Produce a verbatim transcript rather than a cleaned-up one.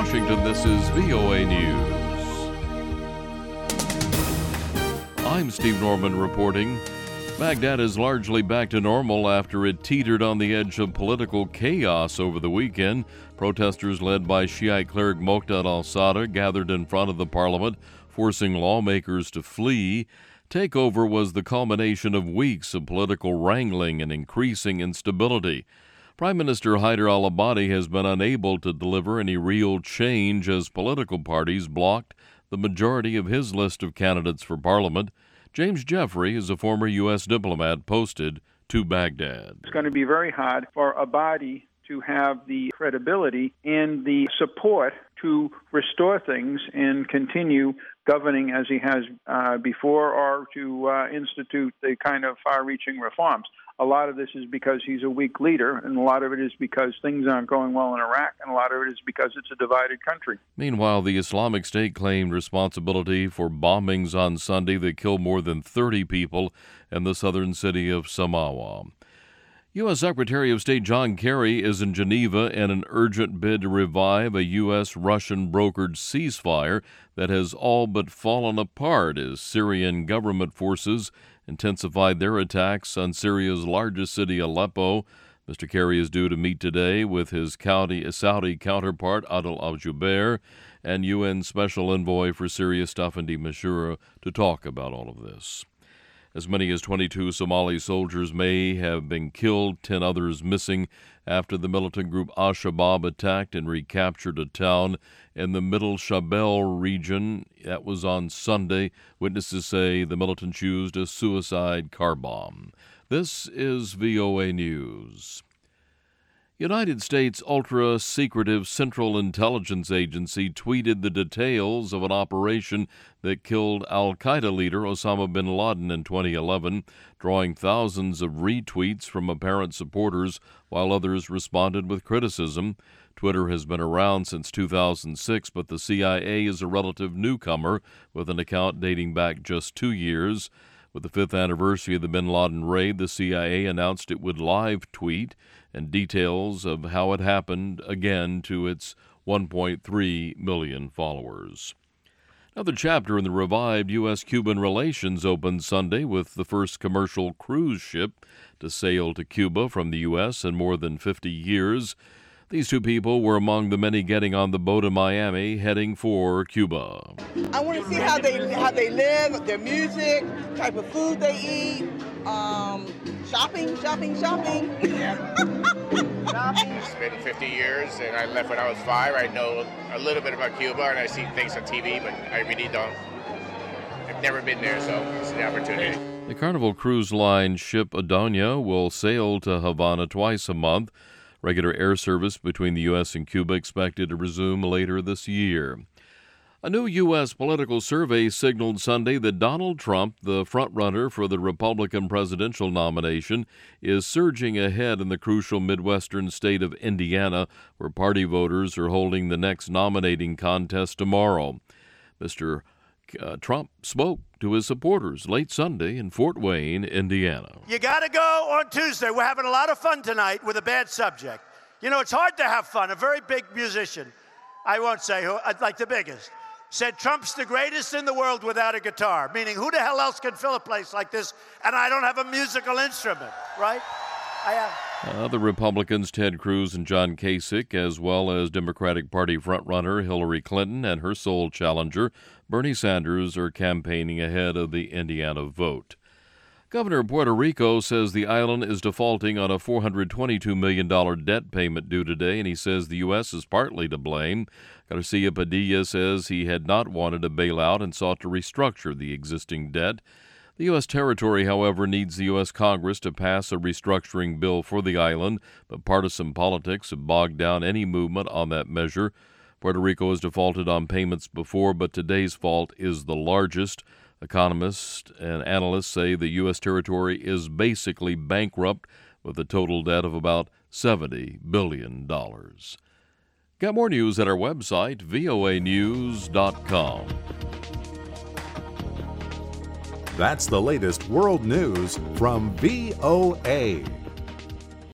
Washington, this is V O A News. I'm Steve Norman reporting. Baghdad is largely back to normal after it teetered on the edge of political chaos over the weekend. Protesters led by Shiite cleric Muqtada al-Sadr gathered in front of the parliament, forcing lawmakers to flee. Takeover was the culmination of weeks of political wrangling and increasing instability. Prime Minister Haider al-Abadi has been unable to deliver any real change as political parties blocked the majority of his list of candidates for parliament. James Jeffrey is a former U S diplomat posted to Baghdad. It's going to be very hard for Abadi to have the credibility and the support to restore things and continue governing as he has uh, before, or to uh, institute the kind of far-reaching reforms. A lot of this is because he's a weak leader, and a lot of it is because things aren't going well in Iraq, and a lot of it is because it's a divided country. Meanwhile, the Islamic State claimed responsibility for bombings on Sunday that killed more than thirty people in the southern city of Samawa. U S. Secretary of State John Kerry is in Geneva in an urgent bid to revive a U S.-Russian brokered ceasefire that has all but fallen apart as Syrian government forces intensified their attacks on Syria's largest city, Aleppo. Mister Kerry is due to meet today with his Saudi counterpart, Adel al-Jubeir, and U N Special Envoy for Syria, Staffan de Mistura, to talk about all of this. As many as twenty-two Somali soldiers may have been killed, ten others missing after the militant group Al-Shabaab attacked and recaptured a town in the Middle Shabelle region. That was on Sunday. Witnesses say the militants used a suicide car bomb. This is V O A News. United States ultra-secretive Central Intelligence Agency tweeted the details of an operation that killed al-Qaeda leader Osama bin Laden in twenty eleven, drawing thousands of retweets from apparent supporters while others responded with criticism. Twitter has been around since two thousand six, but the C I A is a relative newcomer with an account dating back just two years. With the fifth anniversary of the bin Laden raid, the C I A announced it would live tweet and details of how it happened again to its one point three million followers. Another chapter in the revived U S Cuban relations opened Sunday with the first commercial cruise ship to sail to Cuba from the U S in more than fifty years. These two people were among the many getting on the boat in Miami heading for Cuba. I want to see how they how they live, their music, type of food they eat, um, shopping, shopping, shopping. Yeah. It's been fifty years, and I left when I was five. I know a little bit about Cuba, and I see things on T V, but I really don't. I've never been there, so it's an opportunity. The Carnival Cruise Line ship Adonia will sail to Havana twice a month. Regular air service between the U S and Cuba expected to resume later this year. A new U S political survey signaled Sunday that Donald Trump, the frontrunner for the Republican presidential nomination, is surging ahead in the crucial Midwestern state of Indiana, where party voters are holding the next nominating contest tomorrow. Mister Uh, Trump spoke to his supporters late Sunday in Fort Wayne, Indiana. You got to go on Tuesday. We're having a lot of fun tonight with a bad subject. You know, it's hard to have fun. A very big musician, I won't say who, like the biggest, said Trump's the greatest in the world without a guitar, meaning who the hell else can fill a place like this? And I don't have a musical instrument, right? I have. Uh, the Republicans, Ted Cruz and John Kasich, as well as Democratic Party frontrunner Hillary Clinton and her sole challenger, Bernie Sanders, are campaigning ahead of the Indiana vote. Governor of Puerto Rico says the island is defaulting on a four hundred twenty-two million dollars debt payment due today, and he says the U S is partly to blame. Garcia Padilla says he had not wanted a bailout and sought to restructure the existing debt. The U S territory, however, needs the U S Congress to pass a restructuring bill for the island, but partisan politics have bogged down any movement on that measure. Puerto Rico has defaulted on payments before, but today's fault is the largest. Economists and analysts say the U S territory is basically bankrupt with a total debt of about seventy billion dollars. Get more news at our website, V O A news dot com. That's the latest world news from V O A.